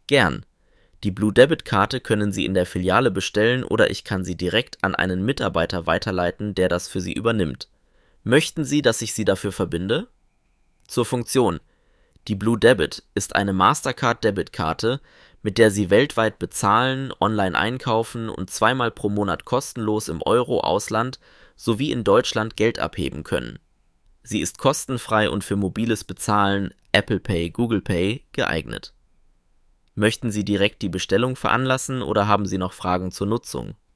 Gern. Die Blue Debit Karte können Sie in der Filiale bestellen oder ich kann sie direkt an einen Mitarbeiter weiterleiten, der das für Sie übernimmt. Möchten Sie, dass ich Sie dafür verbinde? Zur Funktion. Die Blue Debit ist eine Mastercard-Debitkarte, mit der Sie weltweit bezahlen, online einkaufen und zweimal pro Monat kostenlos im Euro-Ausland sowie in Deutschland Geld abheben können. Sie ist kostenfrei und für mobiles Bezahlen, Apple Pay, Google Pay, geeignet. Möchten Sie direkt die Bestellung veranlassen oder haben Sie noch Fragen zur Nutzung?